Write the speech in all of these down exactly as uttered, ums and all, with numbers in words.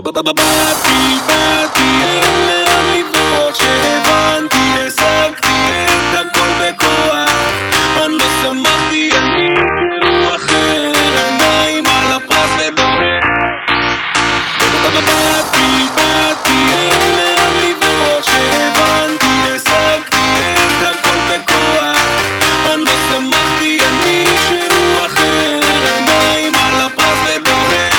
באתי, באתי, אין לאן לברוח, שהבנתי, השגתי את הכל בכוח. אני לא שמחתי, אני כאילו אחר, עיניים על הפרס ודורך. באתי, באתי, אין לאן לברוח, שהבנתי, השגתי את הכל בכוח. אני לא שמחתי, אני כאילו אחר, עיניים על הפרס ודורך.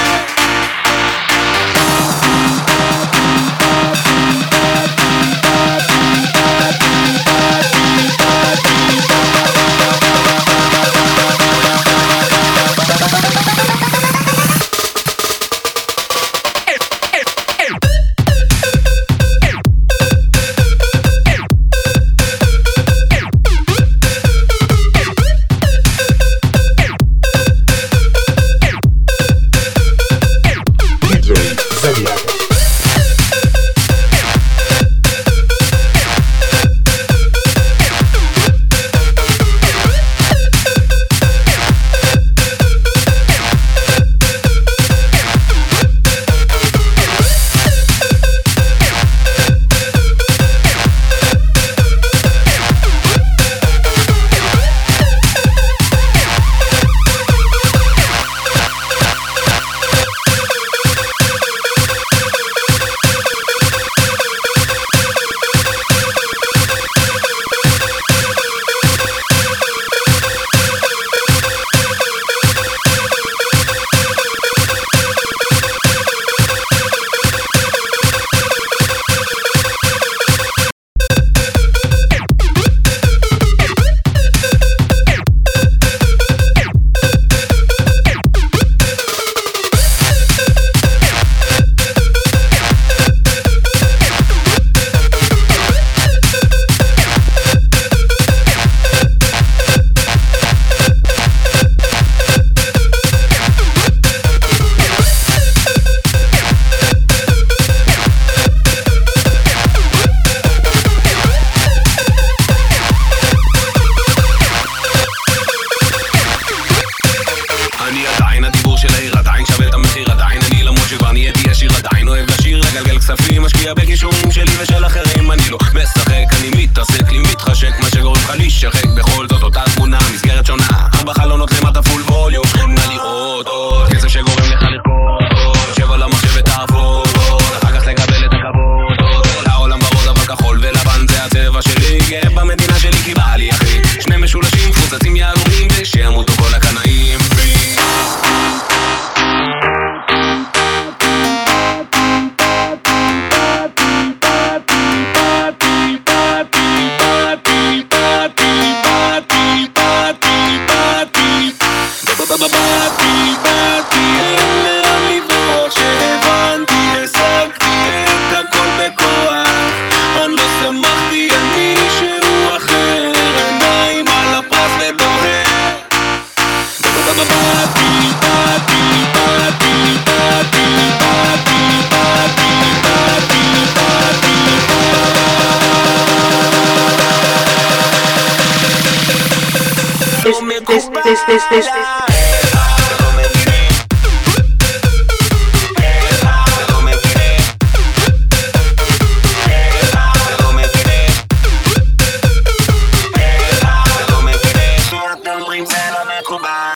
אני עדיין הדיבור של העיר, עדיין שווה את המחיר, עדיין אני למרות שכבר נהייתי עשיר, עדיין אוהב לשיר, לגלגל כספים, משקיע בכישורים שלי ושל אחרים. אני לא משחק, אני מתעסק לי, מתחשק, מה שגורם לך להישחק. בכל זאת אותה תמונה, מסגרת שונה, ארבע חלונות למטה פול ווליום. נא לראות עוד כסף שגורם לך לרקוד עוד, שב על המחשב ותעבוד עוד, אחר כך לקבל את הכבוד עוד. כל העולם ורוד אבל כחול ולבן זה הצבע שלי, גאה במדינה שלי כי בא לי אחי. שני משולשים פוצצים יהלומים ושימותו כל הקנאים. באתי, באתי, אין לאן לברוח, שהבנתי, השגתי את הכל בכוח. אני לא שמחתי, אני שהוא אחר, עיניים על הפרס ודורך. באתי, באתי, באתי, באתי, באתי, באתי, באתי.